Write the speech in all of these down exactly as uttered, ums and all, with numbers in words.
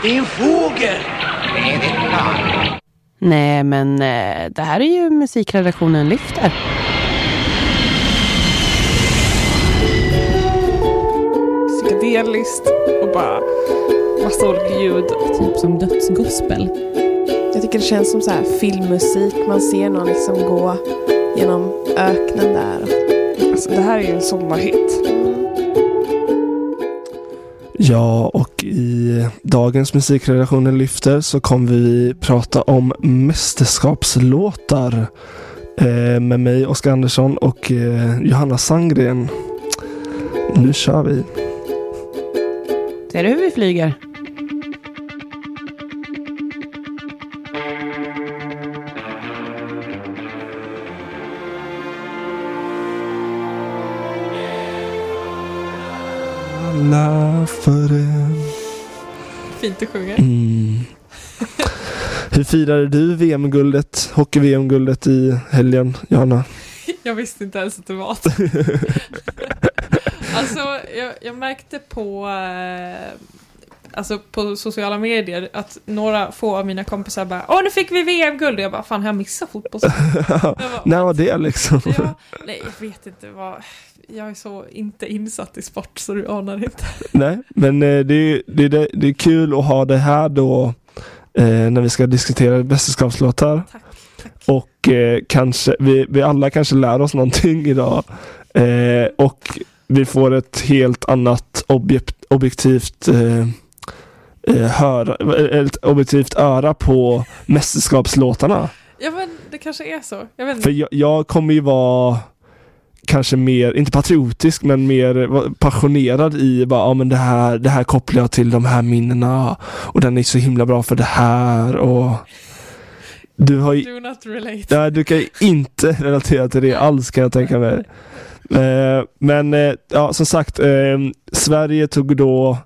Det är en fågel. Nej, det är en plan. Nej, men eh, det här är ju musikredaktionen Lyfter. Psykedeliskt och bara massa olika ljud. Typ som dödsgospel. Jag tycker det känns som så här filmmusik. Man ser någon liksom gå genom öknen där. Alltså, det här är ju en sommarhit. Ja, och i dagens musikredaktionen Lyfter så kommer vi prata om mästerskapslåtar eh, med mig, Oskar Andersson och eh, Johanna Sandgren. Nu kör vi. Ser du hur vi flyger? Alla för det. Fint att sjunga. Mm. Hur firade du V M-guldet, hockey-V M-guldet i helgen, Johanna? Jag visste inte ens att det var. Alltså, jag, jag märkte på eh, alltså på sociala medier att några få av mina kompisar bara, åh, nu fick vi V M-guld. Jag bara, fan, har jag missat fotboll? När var det liksom? Ja, nej, jag vet inte vad. Jag är så inte insatt i sport så du anar inte. Nej, men eh, det, är, det, är, det är kul att ha det här då eh, när vi ska diskutera mästerskapslåtar. Tack, tack. Och eh, kanske, vi, vi alla kanske lär oss någonting idag. Eh, och vi får ett helt annat objekt, objektivt eh, eh, höra, ett objektivt öra på mästerskapslåtarna. Ja, men det kanske är så. Jag vet inte. För jag, jag kommer ju vara kanske mer, inte patriotisk, men mer passionerad i bara, ja, men det här, det här kopplar jag till de här minnena och den är så himla bra för det här. Och du har ju, Do not relate. nej, du kan ju inte relatera till det alls, kan jag tänka mig. Eh, men eh, ja, som sagt, eh, Sverige tog då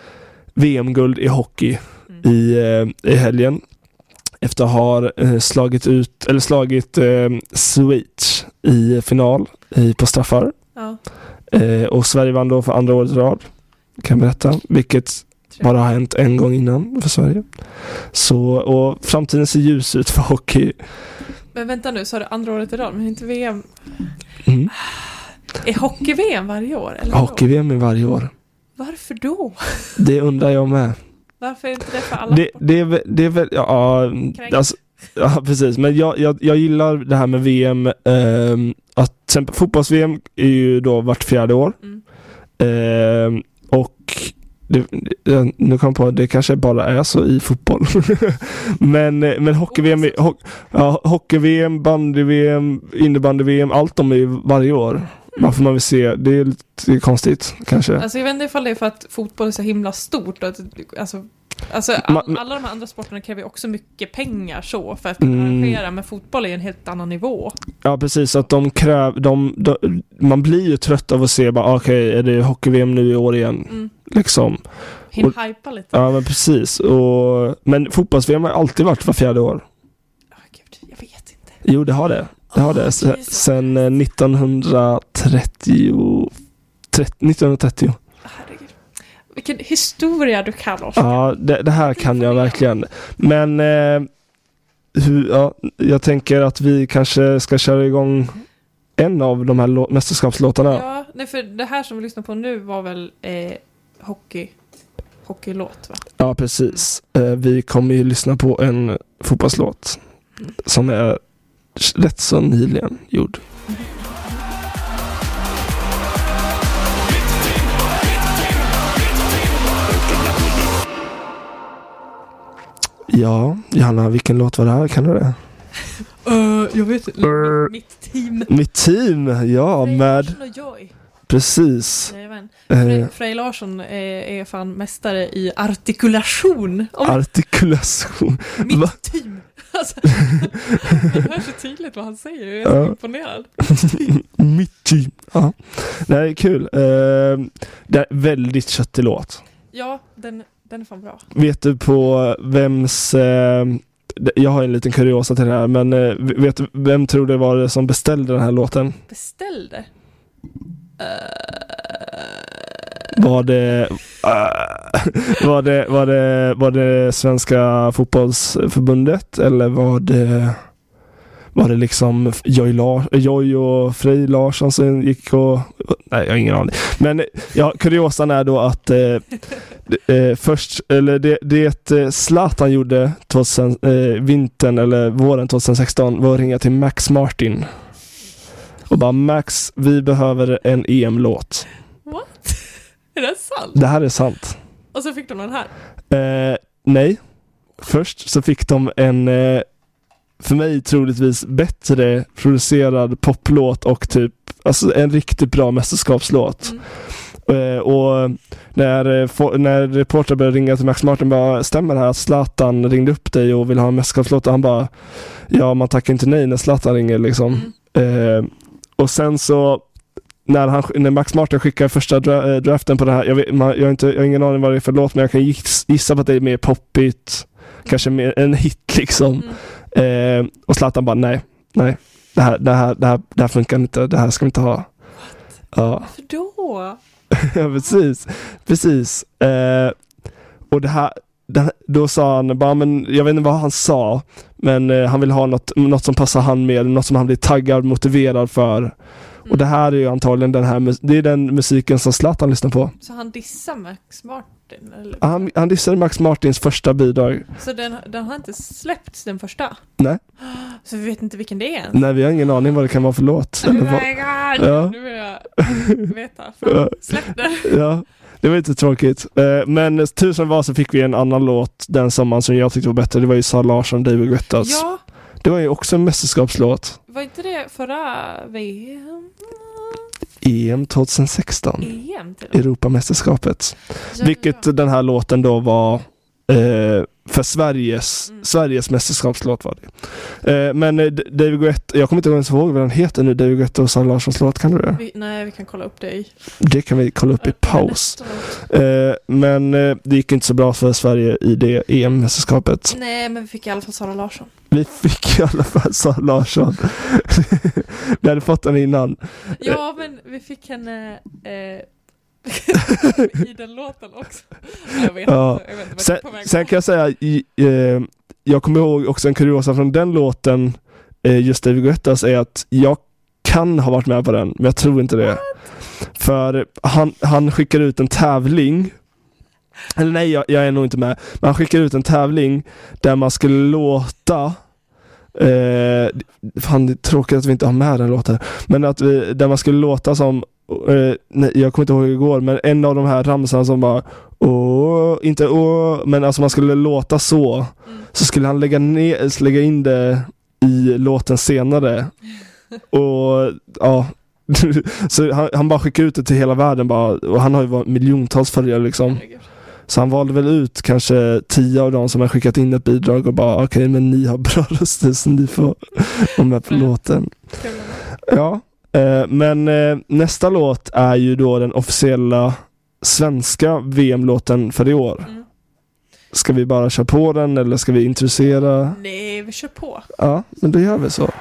V M-guld i hockey mm. i, eh, i helgen efter att ha eh, slagit ut eller slagit eh, Schweiz i final i, på straffar. Ja. Eh, och Sverige vann då för andra året i rad, kan jag berätta, vilket bara har hänt en gång innan för Sverige. Så, och framtiden ser ljus ut för hockey. Men vänta nu, så har du andra året i rad, men inte V M. Mm. Är hockey-V M varje år? Eller Hockey-V M är varje år. Varför då? Det undrar jag med. Varför är inte det för alla? Det, det, är, väl- det är väl, ja, alltså, ja precis, men jag, jag, jag gillar det här med V M, ehm, att till exempel fotbolls-V M är ju då vart fjärde år. Mm. Ehm, och det, det, nu kom jag på, det kanske bara är så i fotboll. men men hockey-V M, är- ho, ja, hockey-V M, bandy-V M, innebandy-V M, allt de är ju varje år. Varför man vill se, det är lite konstigt kanske. Alltså jag vet inte ifall det är för att fotboll är så himla stort. Och att, alltså, alltså all, Ma- alla de här andra sporterna kräver ju också mycket pengar så för att kunna Mm. arrangera. Men fotboll är ju en helt annan nivå. Ja, precis, att de kräver, de, de, man blir ju trött av att se bara, okej, okay, är det hockey-V M nu i år igen? Mm. Liksom. Hin Och- hypa lite. Ja, men precis. Och, men fotbolls-V M har alltid varit var fjärde år. Oh, Gud, jag vet inte. Jo, det har det. Det har Åh, det. det Se- är så Sen eh, nittonhundratrettio trettio, nittonhundratrettio. Herregud. Vilken historia du kan, Oskar. Ja, det, det här kan jag verkligen. Men eh, hur, ja, jag tänker att vi kanske ska köra igång en av de här lå- mästerskapslåtarna. Ja, nej, för det här som vi lyssnar på nu var väl eh, hockey, hockeylåt, va? Ja, precis. Eh, vi kommer ju lyssna på en fotbollslåt som är rätt så nyligen gjord. Ja, Johanna, vilken låt var det här? Kan du det? Uh, jag vet inte. Uh. Mitt team. Mitt team, ja, Frej med Larsson och Joy. precis. Jajamän. Eh, Frej, Frej Larsson är, är fan mästare i artikulation. Om artikulation. mitt Va? team. Alltså, man hör så tydligt vad han säger. Jag är så Ja. imponerad. Mitt team. Ja. Det här är kul. Eh, det är väldigt köttig låt. Ja, den, den är fan bra. Vet du på vems... Eh, jag har en liten kuriosa till det här, men eh, vet du vem tror det var det som beställde den här låten? Beställde. Uh, Var det, uh, var det var det var det Svenska fotbollsförbundet eller var det var det liksom Joy, Lars, Joy och Frej Larsson som gick och nej, jag har ingen aning. Men ja, kuriosan är då att eh, eh, först eller det det Zlatan gjorde tvåtusen, eh, vintern eller våren tjugohundrasexton var att ringa till Max Martin. Och bara Max, vi behöver en E M-låt. What? Är det sant? Det här är sant. Och så fick de den här? Eh, nej. Först så fick de en eh, för mig troligtvis bättre producerad poplåt och typ alltså en riktigt bra mästerskapslåt. Mm. Eh, och när, for, när reporter började ringa till Max Martin bara, stämmer det här att Zlatan ringde upp dig och vill ha en mästerskapslåt? Och han bara, ja man tackar inte nej när Zlatan ringer liksom. Mm. Eh, och sen så när, han, när Max Martin skickar första dra, draften på det här, jag, vet, man, jag, har inte, jag har ingen aning vad det är för låt, men jag kan gissa på att det är mer poppigt, kanske mer en hit liksom. Mm. Eh, och Zlatan bara, nej, nej, det här, det, här, det, här, det här funkar inte, det här ska vi inte ha. Ja. Varför då? Ja, precis, precis. Eh, och det här, det, då sa han bara, men jag vet inte vad han sa, men eh, han vill ha något, något som passar han med, något som han blir taggad, motiverad för. Mm. Och det här är ju antagligen den här, det är den musiken som Zlatan lyssnar på. Så han dissar Max Martin? Eller? Han, han dissade Max Martins första bidrag. Så den, den har inte släppts, den första? Nej. Så vi vet inte vilken det är ens? Nej, vi har ingen aning vad det kan vara för låt. Oh my vad... god, ja. Nu vill jag veta. Fan, släpp den. Ja, det var inte tråkigt. Men tusen var så fick vi en annan låt, den sommaren som jag tyckte var bättre. Det var ju Sara Larsson, David Guettas. Ja. Det var ju också en mästerskapslåt. Var inte det förra V M? E M tjugohundrasexton. E M till Europamästerskapet. Ja, Vilket ja. den här låten då var eh, för Sveriges mm. Sveriges mästerskapslåt var det. Eh, men eh, David Guetta, jag kommer inte ens ihåg vad den heter nu, David Guetta och Sara Larssons låt, kan du det? Vi, nej, vi kan kolla upp det i. Det kan vi kolla upp i paus. Eh, men eh, det gick inte så bra för Sverige i det E M-mästerskapet. Nej, men vi fick i alla fall Sara Larsson. Vi fick i alla fall Sara Larsson. Vi hade fått den innan. Ja, men vi fick henne eh, i den låten också. Jag vet ja. inte. Jag vet inte sen, på väg sen kan jag säga, i, eh, jag kommer ihåg också en kuriosa från den låten, eh, just David Guettas, är att jag kan ha varit med på den, men jag tror inte det. What? För han, han skickar ut en tävling. Eller nej, jag, jag är nog inte med. Men han skickar ut en tävling där man skulle låta eh, fan, det är tråkigt att vi inte har med den låten. Men att vi, där man skulle låta som eh, nej, jag kommer inte ihåg hur det går, men en av de här ramsarna som bara åh, inte åh, men alltså man skulle låta så. Mm. Så skulle han lägga, ner, lägga in det i låten senare. Och ja, så han, han bara skickar ut det till hela världen bara, och han har ju miljontals följare liksom. Så han valde väl ut kanske tio av dem som har skickat in ett bidrag och bara okej, okay, men ni har bra röster så ni får vara med på låten. Ja, eh, men eh, nästa låt är ju då den officiella svenska V M-låten för i år. Mm. Ska vi bara köra på den eller ska vi introducera? Nej, vi kör på. Ja, men då gör vi så.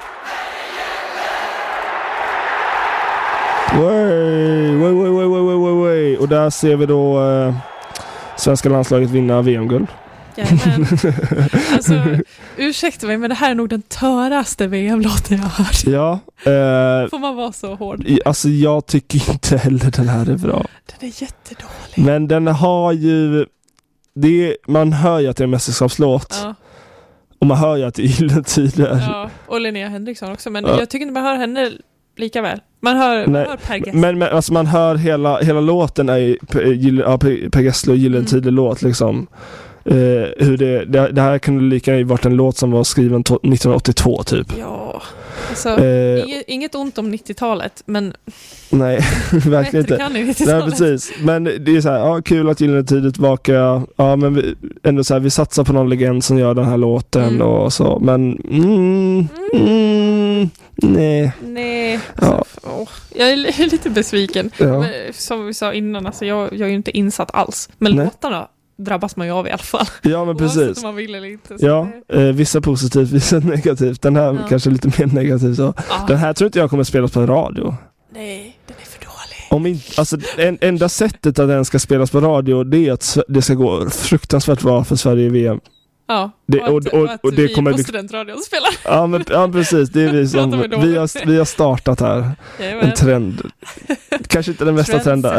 Way, way, way, way, way, way, way. Och där ser vi då eh, svenska landslaget vinna V M-guld. Jajamän. Alltså, ursäkta mig, men det här är nog den töraste V M-låten jag har hört. Ja. Eh, Får man vara så hård? Alltså jag tycker inte heller den här är bra. Den är jättedålig. Men den har ju... Det är, man hör ju att det är en mästerskapslåt. Ja. Och man hör ju att det är Gyllene Tider. Ja, och Linnea Henriksson också. Men ja. jag tycker inte man hör henne lika väl. Man hör, man hör Per Gessle. Men, men alltså man hör hela, hela låten är ja, Per Gessle och Gyllene Tider mm. låt liksom. Uh, hur det, det, det här kunde lika gärna varit en låt som var skriven to- nittonhundraåttiotvå typ. Ja, alltså uh, inget, inget ont om nittiotalet, men nej, verkligen inte. Kan nej, precis. Men det är så här, ja, kul att Gyllene Tider tillbaka. Ja, men vi, ändå så här, vi satsar på någon legend som gör den här låten mm. och så, men mm, mm, nej. Nej. Alltså, ja. åh, jag är lite besviken. Ja. Som vi sa innan, alltså jag, jag är ju inte insatt alls. Men nej. Låtarna drabbas man ju av i alla fall. Ja, men precis. Man vill eller inte, ja, det... eh, vissa positivt, vissa negativt. Den här ja. kanske lite mer negativ. Så. Ah. Den här tror inte jag kommer spelas på radio. Nej, den är för dålig. Om inte, alltså, en, enda sättet att den ska spelas på radio, det är att det ska gå fruktansvärt bra för Sverige i V M. Ja, Det- och, att, och- och- och att och det vi kommer på bli- studentradion spelar. Ja, men, ja precis, det är vi som Pratar vi då? vi har, vi har startat här. Jajamän. En trend. Kanske inte den bästa trenden.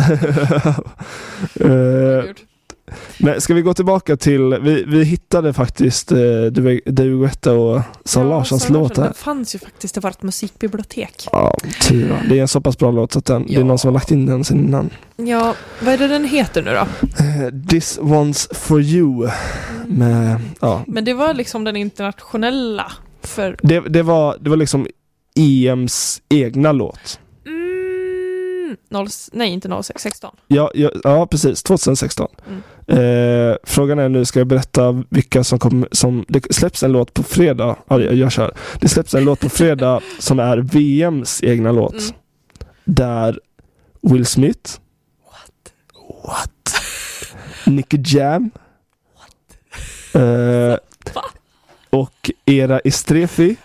Gud. uh, men ska vi gå tillbaka till, vi, vi hittade faktiskt uh, David Guetta och Sara Larssons Sara låt Larsson, här. Den fanns ju faktiskt i vårt musikbibliotek. Ja, tur då. Det är en så pass bra låt så att den, det är Ja. någon som har lagt in den sen innan. Ja, vad är det den heter nu då? Uh, This One's For You. Med, ja. Men det var liksom den internationella för... det, det, var, det var liksom E M:s egna låt. Mm, noll, nej, inte noll sex, sexton. Ja, ja, ja precis. tjugohundrasexton. Mm. Eh, frågan är nu, ska jag berätta vilka som kommer, som, det släpps en låt på fredag. Ja, jag gör så här. Det släpps en låt på fredag som är V M:s egna låt. Mm. Där Will Smith. What? What? Nicky Jam. What? Eh, Va? och Era Estrefi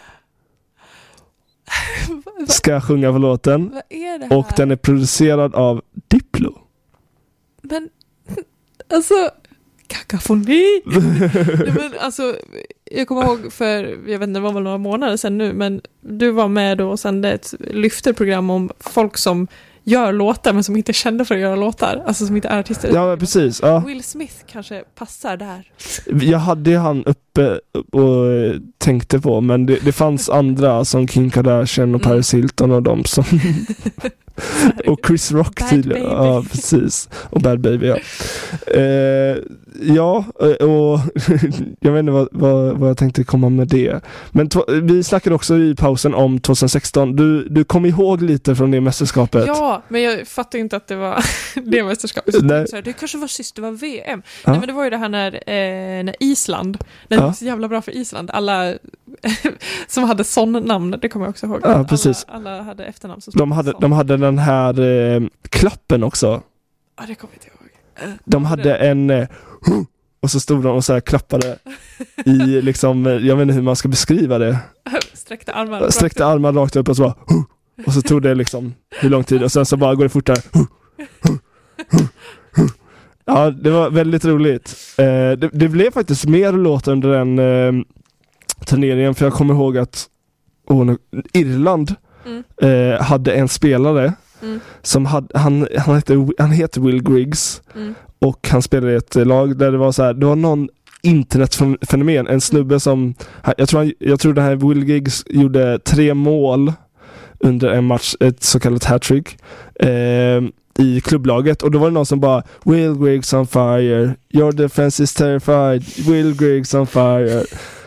ska sjunga på låten. Vad är det här? Och den är producerad av Diplo. Men, alltså, kakafoni! Nej, men alltså, jag kommer ihåg för, jag vet inte, det var väl några månader sedan nu, men du var med då och sände ett lyfterprogram om folk som gör låtar men som inte är kända för att göra låtar. Alltså som inte är artister. Ja, precis. Ja. Will Smith kanske passar där. Jag hade han uppe och tänkte på, men det, det fanns andra som Kim Kardashian och Paris Hilton och de som och Chris Rock Bad tydligen. Baby. Ja, precis. Och Bad Baby, ja. Eh, ja, och jag vet inte vad, vad, vad jag tänkte komma med det. Men to- vi snackade också i pausen om tjugohundrasexton. Du, du kom ihåg lite från det mästerskapet. Ja, men jag fattar inte att det var det mästerskapet. Så Nej. jag tänkte, det kanske var sist det var V M. Ja. Nej, men det var ju det här när, eh, när Island, när det Ja. var så jävla bra för Island. Alla som hade sån namn, det kommer jag också ihåg. Ja, precis. Alla, alla hade efternamn som De hade, sån. de hade den här eh, klappen också. Ja, det kommer jag inte ihåg. Eh, De vad var hade det? en eh, och så stod de och så här klappade i liksom, eh, jag vet inte hur man ska beskriva det. Sträckte armar. rakt Sträckte upp. armar rakt upp och så bara, och så tog det liksom hur lång tid och sen så bara går det fortare. Ja, det var väldigt roligt. Eh, det, det blev faktiskt mer låt under den eh, turneringen, för jag kommer ihåg att oh, nu, Irland Mm. eh, hade en spelare Mm. som hade, han, han, heter, han heter Will Griggs. Mm. Och han spelade i ett lag där det var så här, det var någon internetfenomen, en snubbe som, jag tror, han, jag tror den här Will Griggs gjorde tre mål under en match, ett så kallat hattrick eh, i klubblaget, och då var det någon som bara, Will Griggs on fire, your defense is terrified, Will Griggs on fire,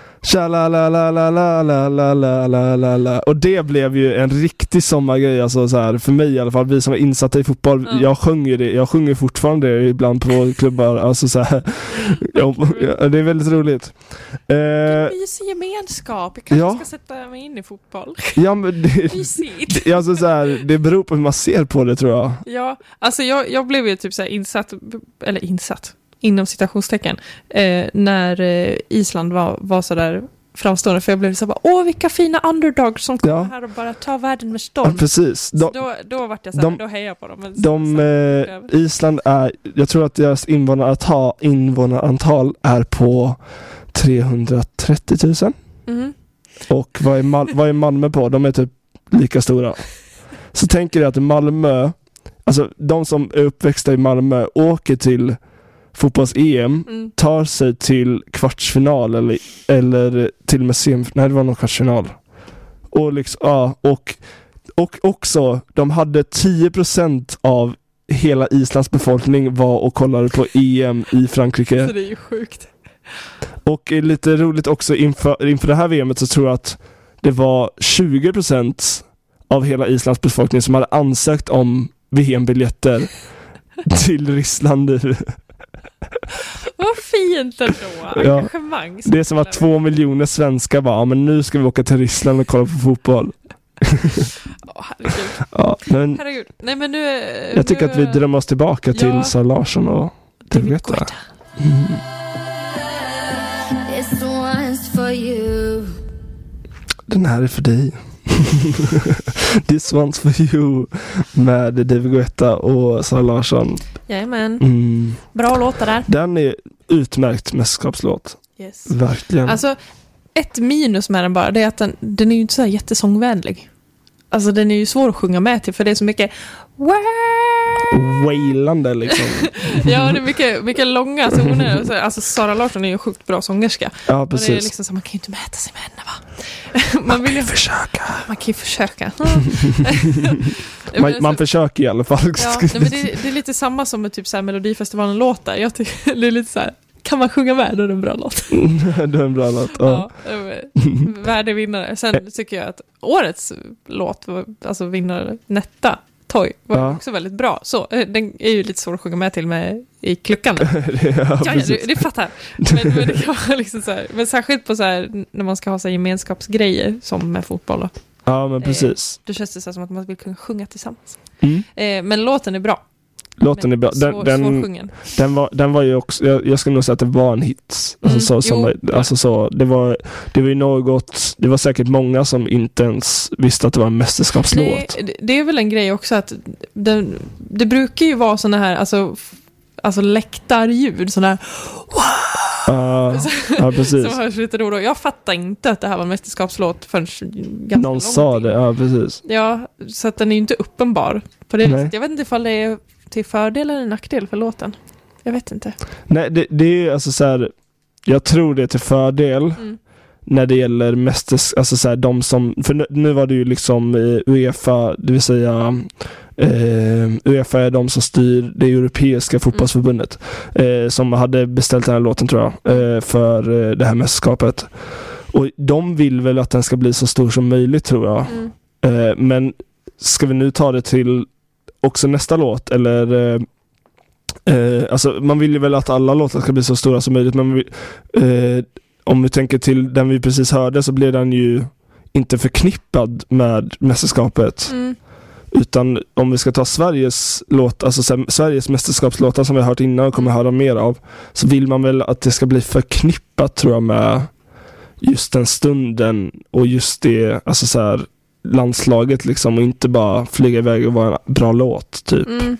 Tja-la-la-la-la-la-la-la-la-la. Och det blev ju en riktig sommargrej, alltså så här, för mig i alla fall, vi som är insatta i fotboll. Mm. Jag sjunger det, jag sjunger fortfarande det ibland på klubbar, alltså så här. Ja, det är väldigt roligt. Eh, Mysig gemenskap. Jag kanske ja. ska sätta mig in i fotboll. ja, men det, Mysigt. det, alltså så här, det beror på hur man ser på det, tror jag. Ja, alltså jag, jag blev ju typ så här insatt, eller insatt, inom citationstecken, eh, när eh, Island var, var så där framstående, för jag blev så bara, åh vilka fina underdogs som kommer Ja. här och bara tar världen med Ja, storm. precis. Så De, då, då vart jag så här, de- då hejar jag på dem. Men de sen- eh, Island är, jag tror att deras invånarantal, invånarantal är på trehundratrettio tusen. Mhm. Och vad är, Mal- vad är Malmö på? De är typ lika stora. Så tänker jag att Malmö, alltså de som är uppväxta i Malmö åker till fotbolls-E M, Mm. tar sig till kvartsfinal eller, eller till och med sem, nej det var nog kvartsfinal. Och liksom, ja, och, och också, de hade tio procent av hela Islands befolkning var och kollade på E M i Frankrike. Så det är ju sjukt. Och är lite roligt också inför, inför det här V M:et, så tror jag att det var tjugo procent av hela Islands befolkning som hade ansökt om V M-biljetter till Ryssland nu. Vad fint ändå. Ja. Engagemang. Det är som att två miljoner svenskar bara, ja, men nu ska vi åka till Ryssland och kolla på fotboll. Åh, herregud. Ja, men herregud. Nej, men nu... jag tycker nu, att vi drömmer oss tillbaka till Ja. Sara Larsson och David Guetta. Guetta. This one's for you. Den här är för dig. This one's for you med David Guetta och Sara Larsson. Jajamän. Mm. Bra låtar där. Den är utmärkt mästerskapslåt. Yes. Verkligen. Alltså, ett minus med den bara, det är att den, den är ju inte så här jättesångvänlig. Alltså den är ju svår att sjunga med till, för det är så mycket wailande liksom. Ja, det är mycket, mycket långa toner. Alltså Sara Larsson är ju en sjukt bra sångerska. Ja, precis. Och det är liksom så, man kan ju inte mäta sig med henne, va? Man, man vill ju försöka. Man kan ju försöka. man, man försöker i alla fall. Ja, nej, men det, det är lite samma som med typ så här Melodifestivalen-låtar. Jag tycker det är lite så här, kan man sjunga med, då är det en bra låt. Det är en bra låt, ja. Ja, värdevinnare. Sen tycker jag att årets låt, alltså vinnare Netta, Toy, var ja. också väldigt bra. Så, den är ju lite svår att sjunga med till med i kluckan. ja, ja, ja, det, det fattar. Men, men, det kan vara liksom så här, men särskilt på så här, när man ska ha så här gemenskapsgrejer, som med fotboll då. Ja, men precis. Eh, då känns det så här som att man vill kunna sjunga tillsammans. Mm. Eh, men låten är bra. Låten är bra. Den, svår, den, den, var, den var ju också, jag, jag skulle nog säga att det var en hit. Alltså, Mm, så, som, jo. alltså så, det var, det var ju något, det var säkert många som inte ens visste att det var en mästerskapslåt. Nej, det är väl en grej också att det, det brukar ju vara såna här, alltså, alltså läktarljud, såna här Uh, ja, precis. som hörs lite då och då. Jag fattar inte att det här var en mästerskapslåt förrän ganska någon sa det, ja precis. Ja, så att den är ju inte uppenbar på det Nej. viset. Jag vet inte ifall det är till fördel eller nackdel för låten. Jag vet inte. Nej, det, det är alltså så här, jag tror det är till fördel Mm. när det gäller mästers, alltså så här, de som, för nu, nu var det ju liksom UEFA, det vill säga eh, UEFA är de som styr det europeiska fotbollsförbundet, eh, som hade beställt den här låten tror jag, eh, för eh, det här mästerskapet. Och de vill väl att den ska bli så stor som möjligt tror jag. Mm. Eh, men ska vi nu ta det till också nästa låt, eller eh, eh, alltså man vill ju väl att alla låtar ska bli så stora som möjligt, men vi, eh, om vi tänker till den vi precis hörde, så blir den ju inte förknippad med mästerskapet. Mm. Utan om vi ska ta Sveriges låt, alltså så här, Sveriges mästerskapslåtar som vi har hört innan och kommer höra mer av, så vill man väl att det ska bli förknippat tror jag med just den stunden och just det, alltså så här, landslaget liksom, och inte bara flyga iväg och vara en bra låt typ. Mm.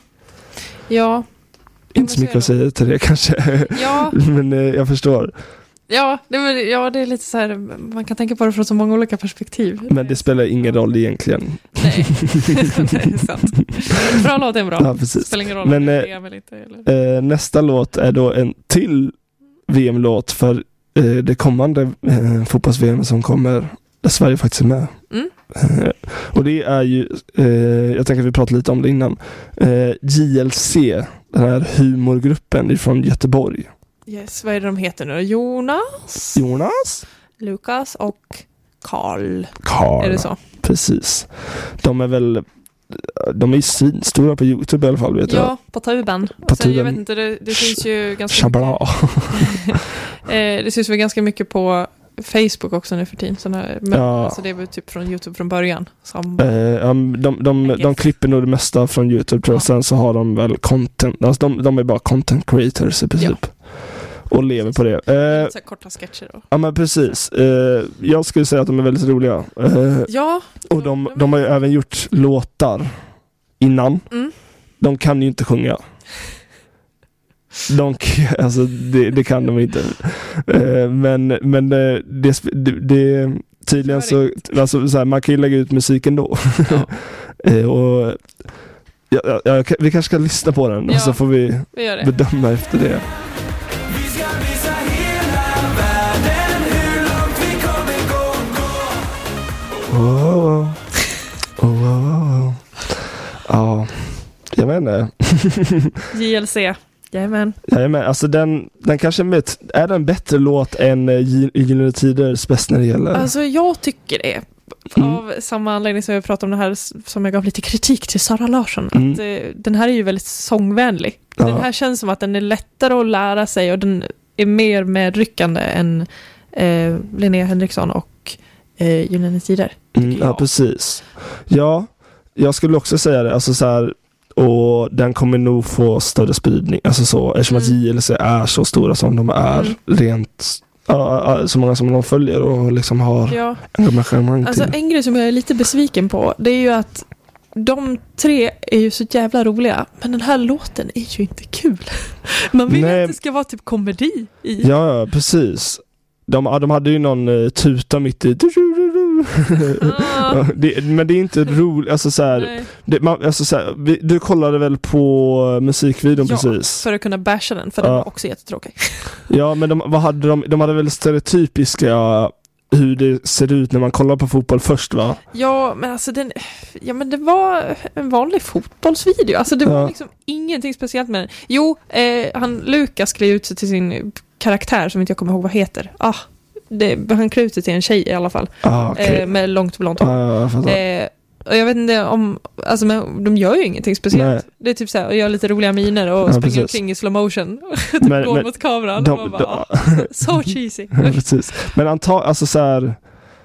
Ja. Inte så mycket att säga till det kanske. Ja. Men eh, jag förstår. Ja det, är, ja, det är lite så här, man kan tänka på det från så många olika perspektiv. Men det spelar ingen roll egentligen. Nej, det är sant. Bra låt är en bra. Ja, precis. Det spelar ingen roll. Men, Men, eh, det är lite, eller? Eh, nästa låt är då en till V M-låt för eh, det kommande eh, fotbolls-V M som kommer, där Sverige faktiskt är med. Mm. Eh, och det är ju, eh, jag tänker att vi pratade lite om det innan, eh, J L C, den här humorgruppen från Göteborg. Yes, vad är det de heter nu? Jonas? Jonas? Lukas och Karl. Karl. Är det så? Precis. De är väl, de är stora på YouTube i alla fall, vet jag. Ja, på tuben. På Alltså, jag tuben. vet inte, det, det syns ju ganska Chabla. mycket. eh, det syns väl ganska mycket på Facebook också nu för tiden. Såna, men, Ja. alltså det är väl typ från YouTube från början. Som, Eh, um, de, de, de klipper nog det mesta från YouTube tror jag. Ja. Sen så har de väl content, alltså de, de är bara content creators i princip. Ja. Och lever på det. Eh, så här korta sketcher då. ja men precis. Eh, jag skulle säga att de är väldigt roliga. Eh, Ja. och de, de har ju även gjort låtar innan. Mm. De kan ju inte sjunga. De, alltså det, det kan de inte. Eh, men men eh, det, det, det tydligen så, alltså, så här, man kan ju lägga ut musiken då. Ja. eh, och ja, ja, ja, vi kanske ska lyssna på den Ja, och så får vi Vi gör det. bedöma efter det. Vi ska visa hela världen hur långt vi kommer gå, gå. Oh, oh, oh, oh, oh. Ja, jag vet inte. J L C. Jajamän. Jajamän, alltså den, den kanske med, är den bättre låt än uh, Gyllene Tiders bäst när det gäller? Alltså jag tycker det. Mm. Av samma anledning som jag pratade om det här, som jag gav lite kritik till Sara Larsson. Mm. Att eh, den här är ju väldigt sångvänlig. Ja. Den här känns som att den är lättare att lära sig och den är mer medryckande än eh, Linnea Henriksson och eh, Gyllene Tider. Mm, ja, jag. precis. Ja, jag skulle också säga det. Alltså så här, och den kommer nog få större spridning. Alltså så, eftersom Mm. att J L C är så stora som de är Mm. rent ja, ja, så många som de följer och liksom har Ja. engagemang Alltså till. en grej som jag är lite besviken på, det är ju att de tre är ju så jävla roliga, men den här låten är ju inte kul. Man vill Nej. att det ska vara typ komedi i. Ja, ja, precis. De, ja, de hade ju någon uh, tuta mitt i. Ah. Ja, det, men det är inte roligt. Alltså, så här, Nej. det, man, alltså, så här, vi, du kollade väl på musikvideon Ja, precis? för att kunna basha den, för den Ja. var också jättetråkig. Ja, men de, vad hade de, de hade väl stereotypiska hur det ser ut när man kollar på fotboll först, va? Ja, men alltså den, ja, men det var en vanlig fotbollsvideo. Alltså det var Ja. liksom ingenting speciellt med den. Jo, eh, han Lukas klär ut sig till sin karaktär som inte jag kommer ihåg vad heter. Ah, det, han klär ut sig till en tjej i alla fall. Ah, okay. eh, med långt blont hår. ah, jag fattar. Eh, och jag vet inte om, alltså men de gör ju ingenting speciellt. Nej. Det är typ så här, och gör lite roliga miner och Ja, springer precis. omkring i slow motion. typ Men- går men mot kameran. de- och bara, de- ah, så cheesy. Precis. Men anta, alltså så här.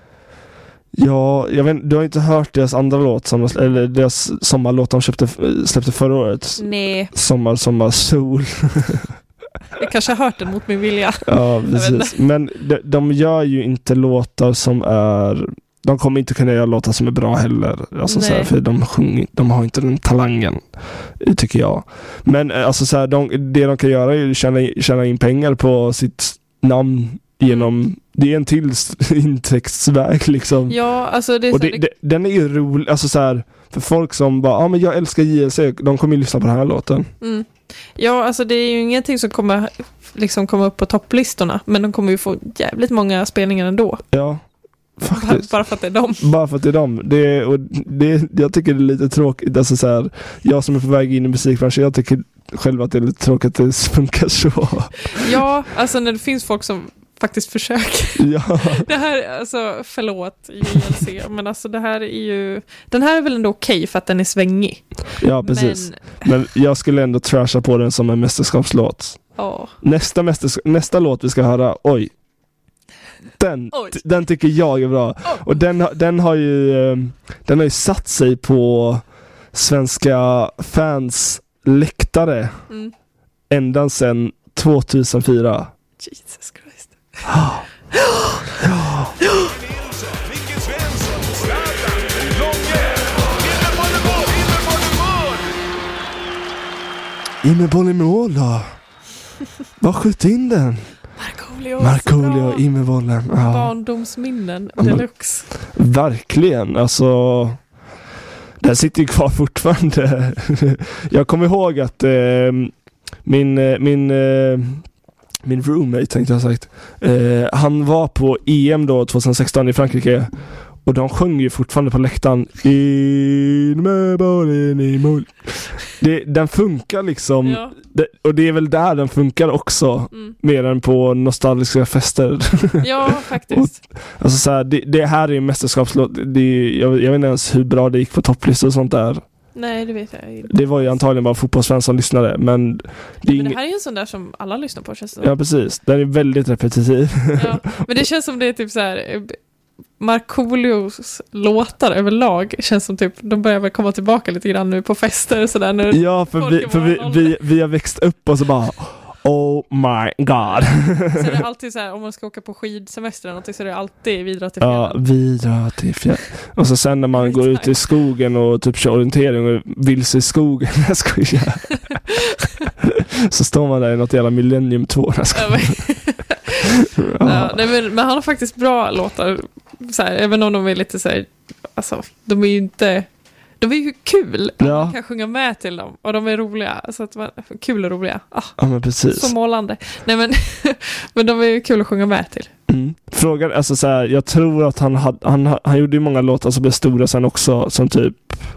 Ja, jag vet, du har inte hört deras andra låt som, eller deras sommarlåt de köpte, släppte förra året. Nej, Sommar, sommar, sol. jag kanske har hört den mot min vilja. Ja, vet precis. Men de, de gör ju inte låtar som är... De kommer inte kunna göra låtar som är bra heller. Alltså, så här, Nej. för de, sjunger, de har inte den talangen, tycker jag. Men eh, alltså, så här, de, det de kan göra är att tjäna, tjäna in pengar på sitt namn genom... Det är en till intäktsväg liksom. Ja, alltså det är Och så det, här, det, den är ju rolig. Alltså, så här, för folk som bara, ja ah, men jag älskar J L C, de kommer ju lyssna på den här låten. Mm. Ja, alltså det är ju ingenting som kommer liksom komma upp på topplistorna, men de kommer ju få jävligt många spelningar ändå. Ja, Bara, faktiskt. bara för att det är dem. Bara för att det är dem. Det, och det, jag tycker det är lite tråkigt. Alltså så här, jag som är på väg in i musikbranschen, jag tycker själv att det är lite tråkigt att det funkar så. Ja, alltså när det finns folk som faktiskt försöker. Ja, Det här, alltså förlåt J L C, men alltså det här är ju, den här är väl ändå okej för att den är svängig. ja precis. Men, Men jag skulle ändå trasha på den som en mästerskapslåt. ja. Nästa, mästers- nästa låt vi ska höra, oj. Den, Oj. den tycker jag är bra. Och den, har- den har ju eh, den har ju satt sig på svenska fans läktare Mm. ända sedan tvåtusenfyra. Jesus Christ. Micke Svensson, Zlatan, Långe, inne på det mål, inne på det mål! In med bollen i mål då. Vad skjut in den? Markoolio. Markoolio, in med bollen. Ja, Barndomsminnen Ja, men- deluxe. verkligen. Alltså, den sitter ju kvar fortfarande. Jag kommer ihåg att eh, min, eh, min, eh, min roommate, tänkte jag ha sagt, eh, han var på E M då tjugohundrasexton i Frankrike. Och de sjöng ju fortfarande på läktaren. In med bollen i mål. Det, den funkar liksom. Ja. Det, och det är väl där den funkar också. Mm. Mer än på nostalgiska fester. Ja, faktiskt. Alltså så här, det, det här är en mästerskapslåt. Det är, jag, jag vet inte ens hur bra det gick på topplistor och sånt där. Nej, det vet jag inte. Det var ju antagligen bara fotbollsfans som lyssnade. Men det är Men inget... det här är ju en sån där som alla lyssnar på, känns det som. Ja, precis. Den är väldigt repetitiv. Ja, men det känns som det är typ så här eh, Markoolios låtar överlag känns som typ de börjar väl komma tillbaka lite grann nu på fester och sådär nu. Ja, för, Folk vi, i för vår vi, ålder. vi, vi har växt upp och så bara oh my god. Så är det alltid så här, om man ska åka på skidsemester eller någonting, så är det alltid vi drar till Ja, fjällen. vi drar till fjäll. Och så sen när man går ut i skogen och typ kör orientering och vilse i skogen. Jag skojar. Så står man där i något jävla Millennium två. Jag skojar. Ja, men, ja, nej, men, men han har faktiskt bra låtar så här, även om de är lite så här, alltså, de är ju inte, de är ju kul. Ja. Man kan sjunga med till dem och de är roliga, så att man, kul och roliga. Ah, Ja, men precis. så målande. Nej men, men de är ju kul att sjunga med till. Mm. Frågan, alltså så här, jag tror att han, had, han, han gjorde ju många låtar som blev stora sen också, som typ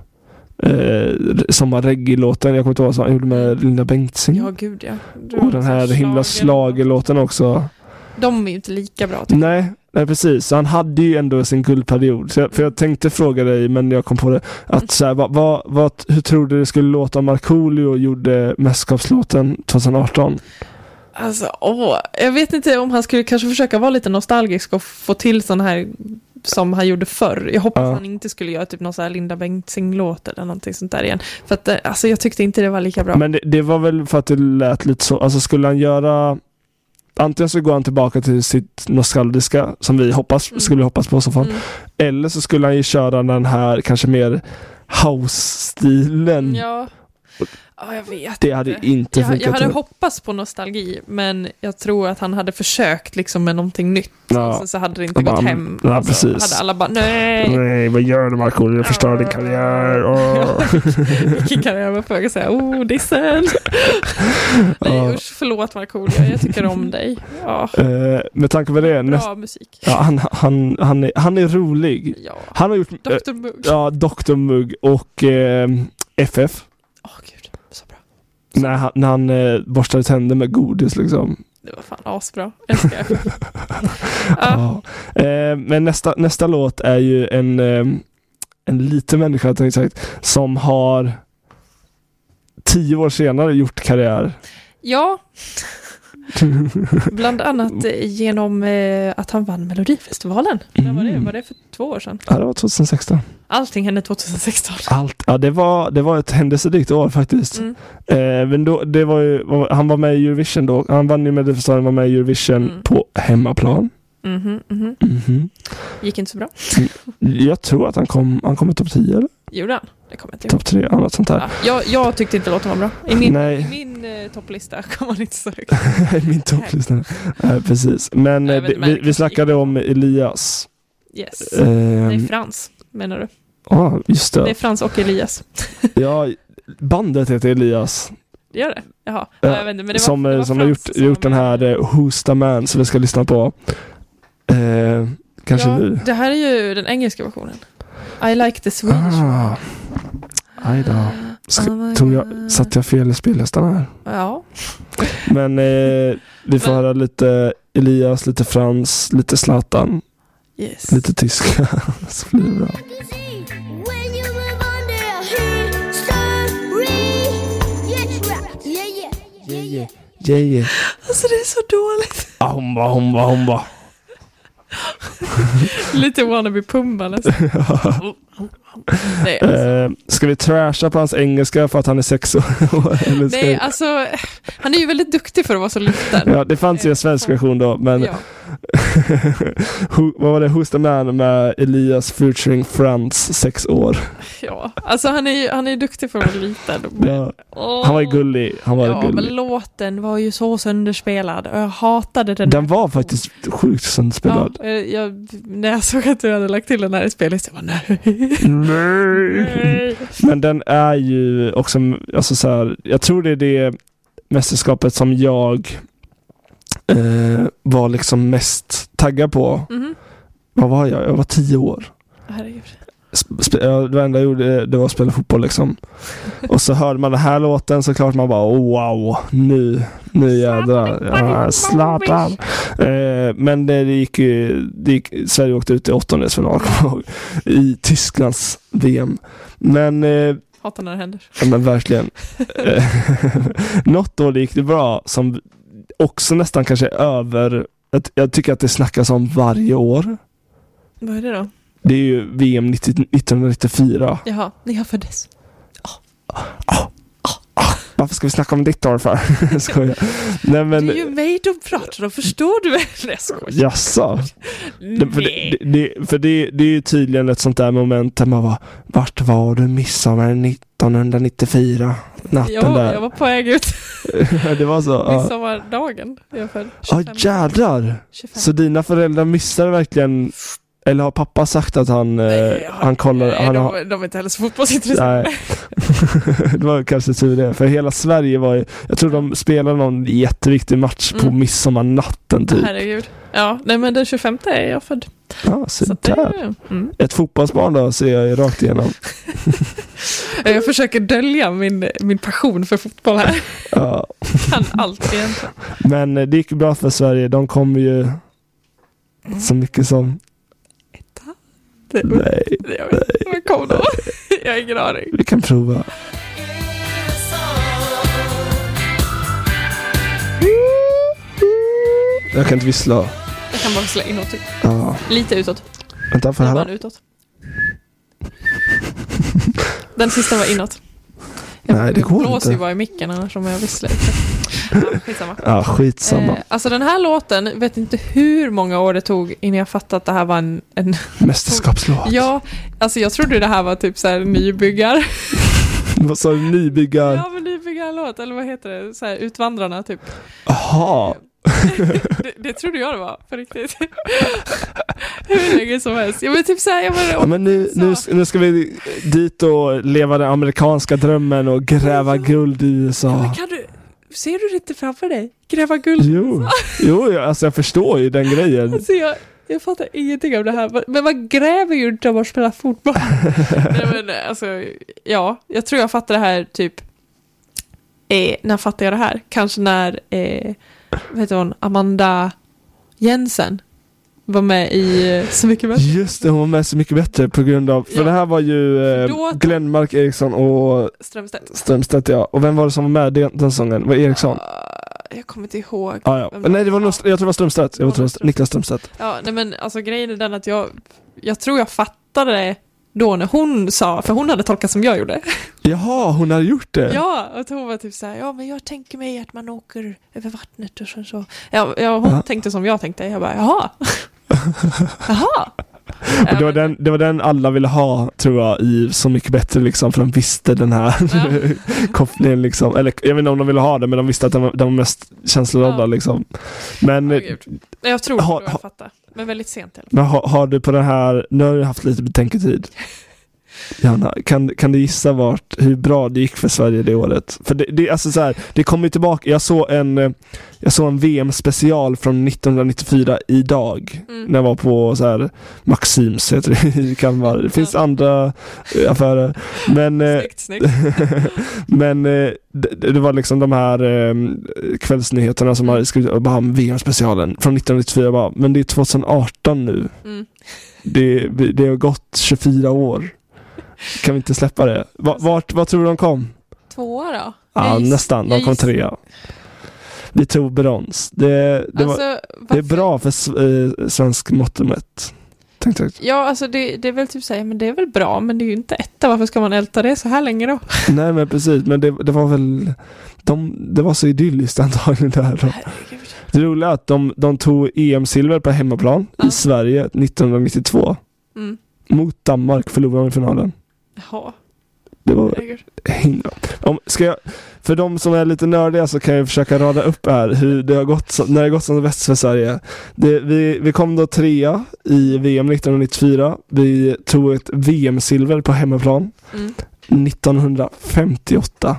eh, som reggae-låten, jag kommer inte ihåg vad han gjorde med Linda Bengtzing. Ja, gud ja. Du Och har den så här himla slagerlåten också. De är ju inte lika bra. tycker Nej, nej, precis. Så han hade ju ändå sin guldperiod. Så jag, för jag tänkte fråga dig, men jag kom på det. Att så här, vad, vad, vad, hur tror du det skulle låta om Markoolio gjorde mästerskapslåten tjugoarton? Alltså, åh, jag vet inte om han skulle kanske försöka vara lite nostalgisk och få till sån här som han gjorde förr. Jag hoppas Ja. han inte skulle göra typ någon så här Linda Bengtzing-låt eller någonting sånt där igen. För att, eh, alltså jag tyckte inte det var lika bra. Men det, det var väl för att det lät lite så. Alltså skulle han göra antingen så går han tillbaka till sitt nostalgiska som vi hoppas, Mm. skulle hoppas på så fall. Mm. Eller så skulle han ju köra den här kanske mer house-stilen. Ja. ja, jag vet Det hade inte. inte Jag, funkat. jag hade tror hoppats på nostalgi, men jag tror att han hade försökt liksom med någonting nytt. Ja. Så, så hade det inte Bara, gått hem. ja, Och så precis. hade alla bara, nej. Nej, vad gör du Marco? Du förstör din karriär. Åh. Vilken karriär var för att säga, oh, dissen. Nej, Ja. usch, förlåt Markoolio, jag tycker om dig. Ja, Eh, med tanke på det, näst, bra musik. ja, han, han, han, är, han är rolig. Ja, Han har gjort eh, doktor Mugg. ja, doktor Mugg och eh, F F. Åh gud, så bra. När han, när han eh, borstade tänder med godis liksom. Det var fan asbra. Älskar jag. Ja. Ja. Eh, men nästa, nästa låt är ju en, eh, en liten människa tänkte jag sagt, som har tio år senare gjort karriär. Ja, bland annat eh, genom eh, att han vann Melodifestivalen. När var det? Var det för två år sedan? Ja, det var tjugohundrasexton. Allting hände tjugohundrasexton. Allt, ja, det var, det var ett händelserikt år faktiskt. Mm. Eh, men då, det var ju, han var med i Eurovision då. Han vann ju Melodifestivalen, var med i Eurovision Mm. på hemmaplan. Mhm, mhm. Mhm. Gick inte så bra. Jag tror att han kom, han kom i topp tio eller? Gjorde han? Det kommer jag inte ihåg. Topp tre, annat sånt där. Ja, jag, jag tyckte inte låten var bra. I min, Nej. i min eh, topplista kom han inte så högt. I min topplista. Eh, precis. Men Jag eh, vet det, inte, men vi, det vi kanske snackade gick. om Elias. Yes. Eh, Nej, Frans menar du? ah, just Det är det. Frans och Elias. Ja, bandet heter Elias. Gör det? Jaha. Ja, Ja, jag vet inte, men det var, som det var eh, som har Frans gjort, som gjort var den med. här uh, Who's the Man som vi ska lyssna på. Eh, kanske Ja, nu. det här är ju den engelska versionen. I like the Swedish one. Ah, aj då. Ska, Oh my tog jag, God. satt jag fel i spellistan här? Ja. Men eh, vi får Men- höra lite Elias, lite Frans, lite Zlatan, Yes. lite tyska. Så blir det bra. When you move on to history. Yes, right. Yeah, yeah. Yeah, yeah. Yeah, yeah. Alltså det är så dåligt. Ah, hon var, hon var, hon var. Lite wannabe Pumba nästan. Nej, alltså. Eh, ska vi trasha på hans engelska för att han är sex år? Eller ska Nej, vi... alltså han är ju väldigt duktig för att vara så liten. Ja, det fanns ju en svensk version då, men Ja. Who, vad var det? Who's the Man med Elias featuring Frans, sex år. Ja, alltså han är ju han är ju duktig för att vara liten. Ja, Åh. han var ju gullig. Han var Ja, men gullig. låten var ju så sönderspelad och jag hatade den. Den var faktiskt sjukt sönderspelad. Ja, eh, jag, när jag såg att du hade lagt till den här i spelet, jag bara nej. Nej. nej. Men den är ju också, alltså så här, jag tror det är det mästerskapet som jag eh, var liksom mest taggad på. Mhm. Vad var jag? Jag var tio år. Herregud. Sp- ja, det enda jag gjorde det var att spela fotboll liksom. Och så hörde man den här låten, så klart man bara oh, wow, nu, nu jädrar. Ja, Zlatan. Eh, men det, det gick ju, det gick, Sverige åkte ut i åttondelsfinal kommer jag ihåg, i Tysklands V M. Men, eh, Hatar när det händer. ja, men verkligen. Eh, Något år gick det bra som också nästan kanske är över, jag, jag tycker att det snackas om varje år. Vad är det då? Det är ju V M nittio, nittonhundranittiofyra. Jaha, när jag föddes. Varför ska vi snacka om ditt år för? Skojar. Nej men, Det är ju mig de pratar om, förstår du väl? Nej, jag skojar. jaså? Det, för Nej. det, det, för det, det är ju tydligen ett sånt där moment där man bara, vart var du midsommar nittonhundranittiofyra? Natten Jag, där. jag var på väg ut Det var så. Ja, midsommardagen. Jag är född ah, tjugofem. jädrar. tjugofem. Så dina föräldrar missade verkligen, eller har pappa sagt att han, eh, Nej, han kollar, Nej, han de, har, de är inte heller så fotbollsintresserade. nej. Det var kanske tur det, för hela Sverige var ju, jag tror de spelade någon jätteviktig match på Mm. midsommarnatten typ. Herregud. Ja, nej men den tjugofemte är jag född. Ja, så Så att det där. är, mm. Ett fotbollsbarn då ser jag ju rakt igenom. Jag försöker dölja min, min passion för fotboll här. Ja. Kan allt egentligen. Men eh, det gick bra för Sverige. De kommer ju så mycket som... Etta? Det, Nej, det, jag vet inte. Men kom då. Jag har ingen aning. vi kan prova. Jag kan inte vissla. Jag kan bara slå inåt. Typ. Ja. Lite utåt. Vänta, får Det jag var höra? en utåt. Den sista var inåt. Jag Nej, det går blåser inte. ju bara i micken annars om jag visslar. Ja, skitsamma. Ja, skitsamma. Eh, alltså den här låten, vet inte hur många år det tog innan jag fattade att det här var en... en Mästerskapslåt. ja, alltså jag trodde det här var typ så här nybyggar. Vad sa du? Nybyggar? Ja, men nybyggarlåt, eller vad heter det? Så här, Utvandrarna typ. Jaha. det, det trodde jag det var, på riktigt. Hur länge som helst. Jag var typ så här, jag var, Ja, men nu, nu, nu ska vi dit och leva den amerikanska drömmen och gräva guld i U S A. Ja, men kan du, ser du det inte framför dig? Gräva guld. Jo, jo alltså jag förstår ju den grejen. Alltså jag, jag fattar ingenting av det här. Men man gräver ju inte om man spelar fotboll. Nej, men alltså, ja, jag tror jag fattar det här typ eh, när fattar jag det här? Kanske när eh, vad heter hon? Amanda Jensen var med i eh, Så mycket bättre. Just det, hon var med Så mycket bättre på grund av, för Ja. det här var ju eh, Då- Glenmark Eriksson och Strömstedt. Strömstedt, ja. Och vem var det som var med den, den sången? Var Eriksson? Uh, jag kommer inte ihåg. Ah, ja. Vem var Nej, det var nog, jag tror det var Strömstedt. Jag Det var tror det var Strömstedt. Niklas Strömstedt. Ja, nej men alltså grejen är den att jag jag tror jag fattade det då när hon sa, för hon hade tolkat som jag gjorde. Jaha, hon hade gjort det. Ja, och hon var typ så här, ja men jag tänker mig att man åker över vattnet och så. så. Ja, ja, hon Ja. tänkte som jag tänkte. Jag bara, jaha. Jaha. Och det, var den, det var den alla ville ha, tror jag, i Så mycket bättre liksom, för de visste den här Ja. kopplingen liksom. Eller jag vet inte om de ville ha det, men de visste att den var, den var mest känsloladda Ja. liksom. Men, Åh, gud. Nej, jag tror Ha- att jag ha- fattar. Men väldigt sent i alla fall. men har, har du på den här, nu har du haft lite betänketid. Janna, kan, kan du gissa vart, hur bra det gick för Sverige det året? För det, det, alltså så här, det kommer ju tillbaka, jag såg en eh, jag såg en V M-special från nittonhundranittiofyra idag, Mm. när jag var på så här Maxims heter det i Kalmar. Det finns andra eh, affärer. Men, eh, Snyggt, snyggt. men eh, det, det var liksom de här eh, kvällsnyheterna som har skrivit och bara V M-specialen från nittonhundranittiofyra. Bara, men det är tjugoarton nu. Mm. Det, det har gått tjugofyra år. Kan vi inte släppa det? Va, vart, vad tror du de kom? Tvåa då? Ja, Jag giss- nästan. De jag kom gissar- trea. Vi tog brons. Det, det, var, Alltså, det är varför- bra för s- eh, svensk mått mätt. Tänkte jag. Ja, alltså det, det är väl typ säga, men det är väl bra, men det är ju inte etta. Varför ska man älta det så här länge då? Nej, men precis. Men det, det var väl... De, det var så idylliskt antagligen där. Då. Herregud. Det roliga är att de, de tog E M-silver på hemmaplan Ja. i Sverige nittonhundranittiotvå. Mm. Mot Danmark förlorade de i finalen. Jaha, Det var herregud. himla. Om, ska jag, för de som är lite nördiga så kan jag försöka rada upp här hur det har gått, som- när det har gått som bäst för Sverige. Det, vi, vi kom då trea i V M nittonhundranittiofyra. Vi tog ett V M-silver på hemmaplan Mm. nittonhundrafemtioåtta.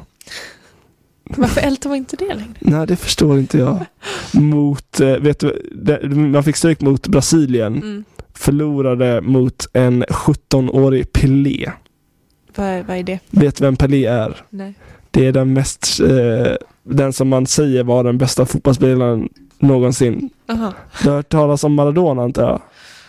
Varför ältar man inte det längre? Nej, det förstår inte jag. Mot, eh, vet du, det, man fick stryk mot Brasilien. Mm. Förlorade mot en sjuttonårig Pelé. Vad, är- vad är det? Vet du vem Pelé är? Nej. Det är den mest, eh, den som man säger var den bästa fotbollsspelaren någonsin. Aha. Du har hört talas om Maradona, antar jag?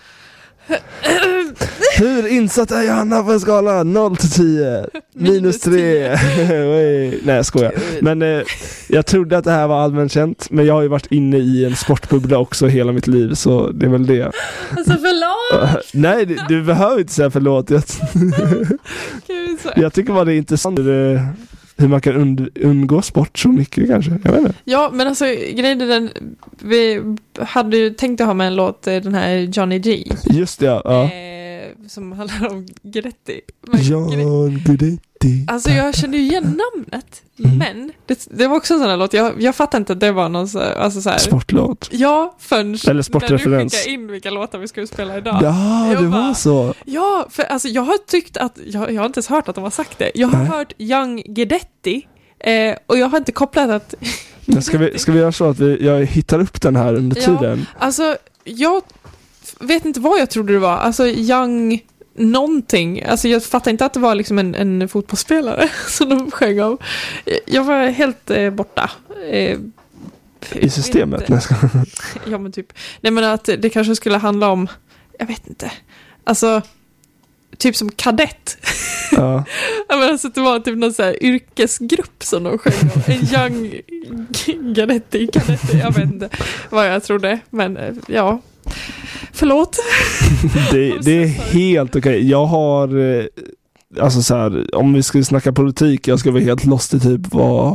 Hur insatt är Johanna på en skala noll till tio? Minus tre. Oj. Nej, jag skojar. Men eh, jag trodde att det här var allmänt känt, men jag har ju varit inne i en sportbubbla också hela mitt liv, så det är väl det. Alltså förlåt! Nej, du, du behöver inte säga förlåt. Jag, Gud, så. jag tycker bara det är intressant hur, eh, hur man kan und, undgå sport så mycket kanske. Jag vet inte. Ja, men alltså grejen är den, vi hade ju tänkt att ha med en låt, eh, den här Johnny G. Just det, ja. ja. Eh, som handlar om Gretti. Men Gre- John Guidetti. Alltså jag kände ju igen namnet, Mm. men det, det var också en sån här låt, jag, jag fattar inte att det var någon så, alltså så här. Sportlåt. Ja, förrän Eller sportreferens. när du skickade in vilka låtar vi skulle spela idag. Ja, Jag det bara- var så. Ja, för alltså jag har tyckt att, jag, jag har inte ens hört att de har sagt det. Jag har Nej. hört Young Guidetti eh, och jag har inte kopplat att, Men ska, vi, ska vi göra så att vi, jag hittar upp den här under Ja. tiden? alltså jag vet inte vad jag trodde det var. Alltså Young någonting. Alltså jag fattar inte att det var liksom en, en fotbollsspelare som de sjöng om. Jag var helt eh, borta. Eh, I systemet? vet inte. Nej, ska... Ja, men typ. Nej, men att det kanske skulle handla om, jag vet inte. Alltså, typ som kadett. ja. Ja, men alltså det var typ någon så här yrkesgrupp som de sjöng om. En young kadetti, kadetti. Jag vet inte vad jag trodde. Men eh, ja, förlåt. det, det är helt okej. Jag har, eh, alltså så här, om vi skulle snacka politik, jag ska vara helt lost i typ vad,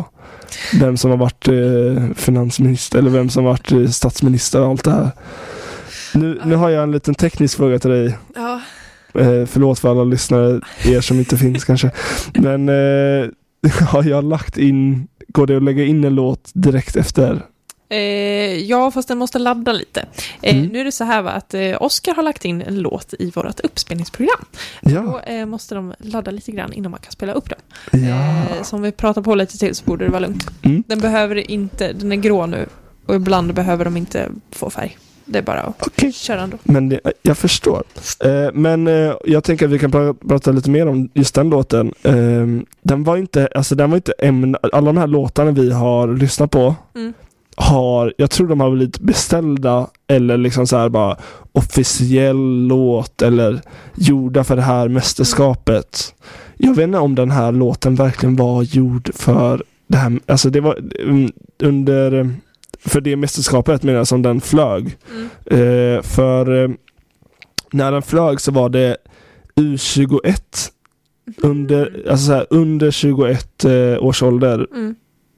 vem som har varit eh, finansminister eller vem som har varit eh, statsminister och allt det här. Nu, nu har jag en liten teknisk fråga till dig. Ja. Eh, förlåt för alla lyssnare, er som inte finns kanske. Men eh, har jag lagt in, går det att lägga in en låt direkt efter? Eh, ja, fast den måste ladda lite. Eh, Mm. Nu är det så här va, att eh, Oscar har lagt in en låt i vårt uppspelningsprogram. Ja. Då eh, måste de ladda lite grann innan man kan spela upp den. Ja. Eh, så om vi pratar på lite till så borde det vara lugnt. Mm. Den behöver inte, den är grå nu. Och ibland behöver de inte få färg. Det är bara att Okej. köra ändå. Men det, jag förstår. Eh, men eh, jag tänker att vi kan pra- prata lite mer om just den låten. Eh, den var inte, alltså den var inte ämna, alla de här låtarna vi har lyssnat på Mm. har, jag tror de har blivit beställda eller liksom så här bara officiell låt eller gjorda för det här mästerskapet. Jag vet inte om den här låten verkligen var gjord för det här, alltså det var um, under för det mästerskapet menar jag som den flög. Mm. Eh, för eh, när den flög så var det U tjugoett under, alltså så här, under tjugoett eh, års ålder Mm.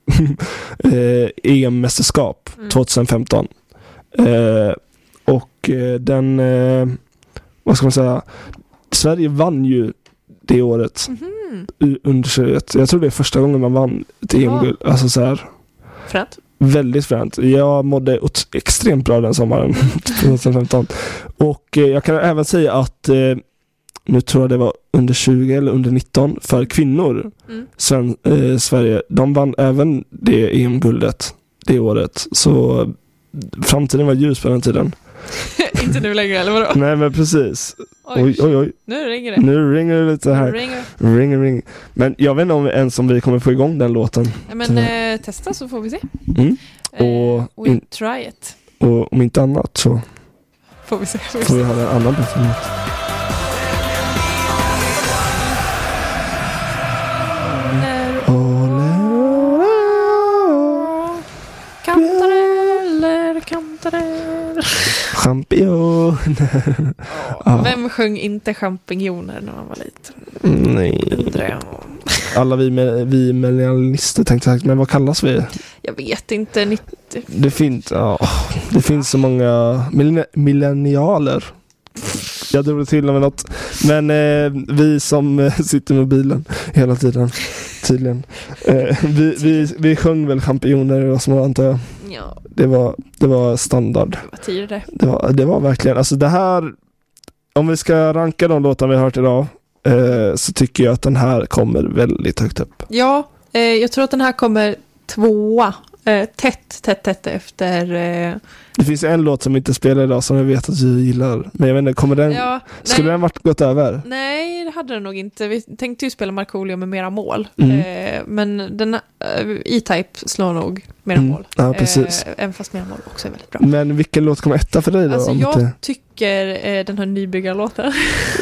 eh, E M-mästerskap Mm. tjugohundrafemton. Eh, och eh, den eh, vad ska man säga, Sverige vann ju det året Mhm. u- under tjugoett. Jag tror det är första gången man vann ett E M-guld. Alltså så här, Fränt. väldigt fränt. Jag mådde ot- extremt bra den sommaren tjugohundrafemton. Och eh, jag kan även säga att eh, nu tror jag det var under tjugo eller under nitton för kvinnor. Mm. Sven, eh, Sverige, de vann även det E M-guldet det året. Så framtiden var ljus på den tiden. Inte nu längre, eller vadå? Nej men precis. Oj, Oj, oj, oj. nu ringer det. Nu ringer det lite Nu här. ringer Ring, ring. Men jag vet inte om ens om vi kommer få igång den låten. det. Men eh, testa så får vi se. Mm. Eh, Och we in- try it. Och om inte annat så Får vi se. Får vi får vi se. ha en annan bättre låt. Kantareller, kantareller. Champignon. Ja. Vem sjöng inte champinjoner när man var liten? Nej. Undrar jag. Alla vi, med, vi millennialister tänkte sagt, men vad kallas vi? Jag vet inte. nittio. Det finns, ja, det finns så många millen- millennialer. Jag drog till med något. Men eh, vi som eh, sitter med bilen hela tiden, tydligen. Eh, vi, vi, vi sjöng väl champinjoner och små, antar jag. Ja, Det var, det var standard. det var tidigare det. Det var, det var verkligen, alltså det här, om vi ska ranka de låtar vi har hört idag, eh, så tycker jag att den här kommer väldigt högt upp. Ja, eh, jag tror att den här kommer tvåa. Eh, tätt, tätt, tätt efter... Eh, Det finns en låt som inte spelar idag som jag vet att du gillar. Men jag vet inte, kommer den, ja, skulle nej, den varit gått över? nej, det hade den nog inte. Vi tänkte ju spela Markoolio med mera mål. Mm. Eh, men den eh, E-Type slår nog mera Mm, mål. ja, precis. Eh, även fast mera mål också är väldigt bra. Men vilken låt kommer etta för dig då? Alltså om jag inte... tycker eh, den här nybyggarlåten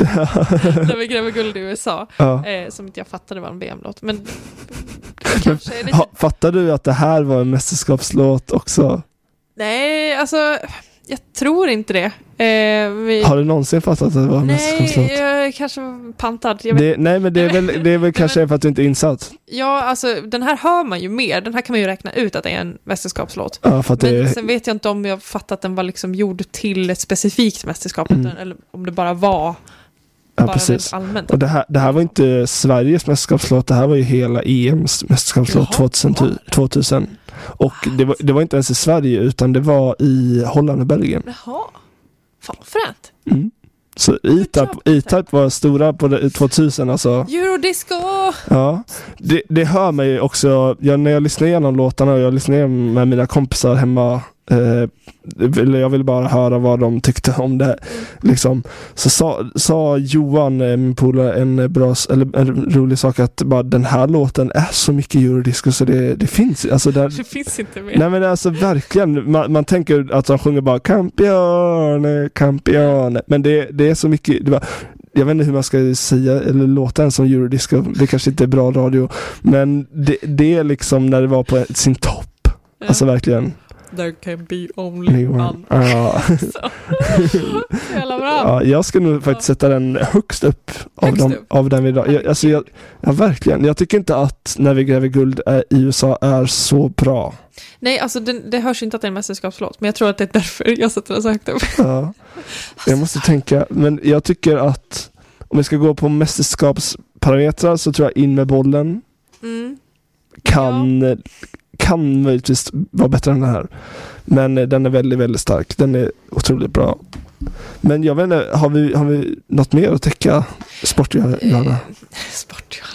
där vi gräver guld i U S A ja. eh, som inte jag fattade var en V M-låt. Men kanske är lite... ha, fattar du att det här var en mästerskapslåt också? Nej, alltså jag tror inte det. Eh, vi... Har du någonsin fattat att det var en mästerskapslåt? Nej, jag är kanske pantad. Jag vet... Det, nej men det är väl, det är väl kanske för att du inte är insatt. Ja, alltså den här hör man ju mer. Den här kan man ju räkna ut att det är en mästerskapslåt. Ja, för att Men det är... sen vet jag inte om jag fattat att den var liksom gjord till ett specifikt mästerskap. Mm. Eller om det bara var Ja, bara precis. väldigt allmänt. Och det här, det här var inte Sveriges mästerskapslåt, det här var ju hela E M:s mästerskapslåt Jaha, tvåtusen. var det? tvåtusen. Och det var, det var inte ens i Sverige utan det var i Holland och Belgien. Jaha. Fan vad fränt. Mm. Så E-Type, E-Type var stora på det, tvåtusen alltså. Eurodisco! Ja, det, det hör mig också, jag, när jag lyssnar igenom låtarna och jag lyssnar igenom med mina kompisar hemma, eh, vill- jag vill bara höra vad de tyckte om det liksom. Så sa, sa Johan, eh, min polare, en bra, s- eller en rolig sak att bara, den här låten är så mycket eurodisco så det, det finns, alltså där, Det finns inte mer. nej men alltså verkligen, man, man tänker att de sjunger bara Campione, Campione, men det, det är så mycket, det var, jag vet inte hur man ska säga eller låta en som eurodisco, det kanske inte är bra radio, men det, det är liksom när det var på sin topp, Ja. alltså verkligen. There can be only one. Ja. Så jävla bra. Ja, jag ska nog faktiskt sätta den högst upp av, Högst dem, upp? av den vi idag. Jag, alltså jag, ja, verkligen. Jag tycker inte att När vi gräver guld är, i U S A är så bra. Nej, alltså det, det hörs inte att det är en mästerskapslåt, men jag tror att det är därför jag sätter den så högt upp. Ja. Jag måste tänka, men jag tycker att om vi ska gå på mästerskapsparametrar så tror jag In med bollen Mm. kan, kan möjligtvis vara bättre än den här. Men den är väldigt, väldigt stark. Den är otroligt bra. Men jag vet inte, har vi, har vi något mer att täcka sportgöra? Eh, Sportgöra.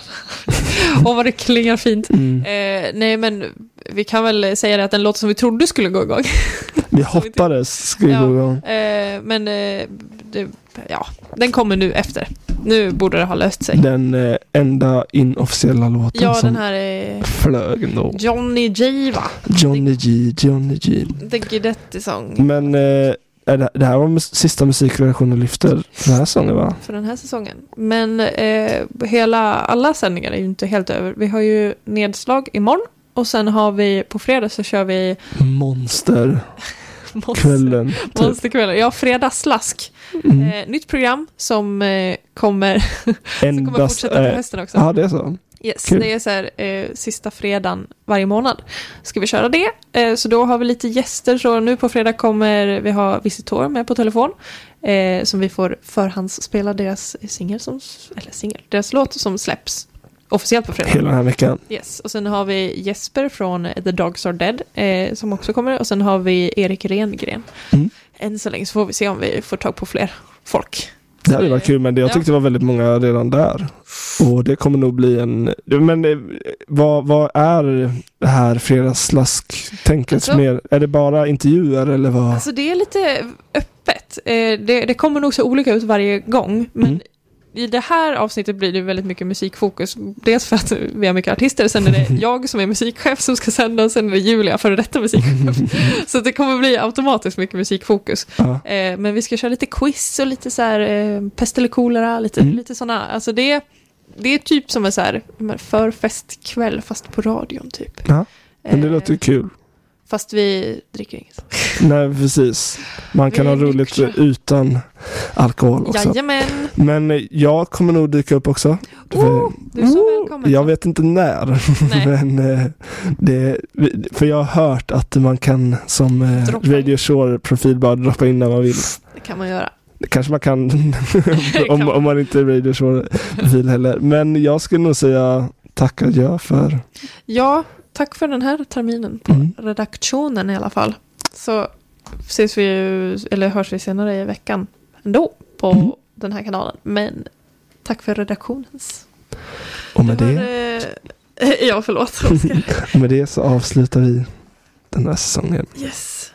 Åh, vad det klingar fint. Mm. Eh, nej, men vi kan väl säga det att den låt som vi trodde skulle gå igång. Vi hoppades skulle Ja. gå igång. Eh, men eh, det, ja, den kommer nu efter. Nu borde det ha löst sig. Den eh, enda inofficiella låten Ja, som den här är flög nog. Johnny J, va? Johnny G, Johnny G. The Guidetti-sång. Men eh, är det, det här var mus- sista musikredaktionen lyfter den här sången, va? För den här säsongen. Men eh, hela, alla sändningar är ju inte helt över. Vi har ju nedslag imorgon. Och sen har vi, på fredag så kör vi Monster Monster- kvällen. Typ. Monsterkvällen. Ja, fredagsslask. Mm. Eh, nytt program som eh, kommer, som kommer Endast, fortsätta till eh, hösten också. ja, det är så. Yes, kul. det är så här, eh, sista fredagen varje månad ska vi köra det. Eh, så då har vi lite gäster. Så nu på fredag kommer vi ha Visitor med på telefon. Eh, som vi får förhandsspela deras singel som, eller singel, deras låt som släpps officiellt på fredag. Hela den här veckan. Yes. Och sen har vi Jesper från The Dogs Are Dead eh, som också kommer. Och sen har vi Erik Rengren. Mm. Än så länge så får vi se om vi får tag på fler folk. Det hade varit kul, men det, jag tyckte det var väldigt många redan där. Och det kommer nog bli en... Men eh, vad, vad är det här fredagsslask-tänket Alltså- mer? Är det bara intervjuer eller vad? Alltså det är lite öppet. Eh, det, det kommer nog så olika ut varje gång. Men Mm. i det här avsnittet blir det väldigt mycket musikfokus. Dels för att vi har mycket artister. Sen är det jag som är musikchef som ska sända. Och sen är det Julia för rätta musikchef. Så det kommer bli automatiskt mycket musikfokus. Ja. Eh, men vi ska köra lite quiz och lite så här eh, pest eller kolera. Lite, Mm. lite sådana. Alltså det, det är typ som en så här förfestkväll fast på radion typ. Ja, men det Eh, låter kul. Fast vi dricker inget. Nej, precis. Man kan Vi ha är roligt nyktra. utan alkohol också. Jajamän. Men eh, jag kommer nog dyka upp också. Oh, du är så välkommen. Jag vet inte när. Nej. Men eh, det, för jag har hört att man kan som eh, Droppa in. Radio Shore-profil bara droppa in när man vill. Det kan man göra. Det kanske man kan kan om, man. om man inte är Radio Shore-profil heller. Men jag skulle nog säga tack och adjö för... Ja, tack för den här terminen på Mm. redaktionen i alla fall. Så ses vi ju, eller hörs vi senare i veckan ändå på Mm. den här kanalen. Men tack för redaktionens. Och med det, Var, eh, ja, förlåt, Oskar. med det så avslutar vi den här säsongen. Yes.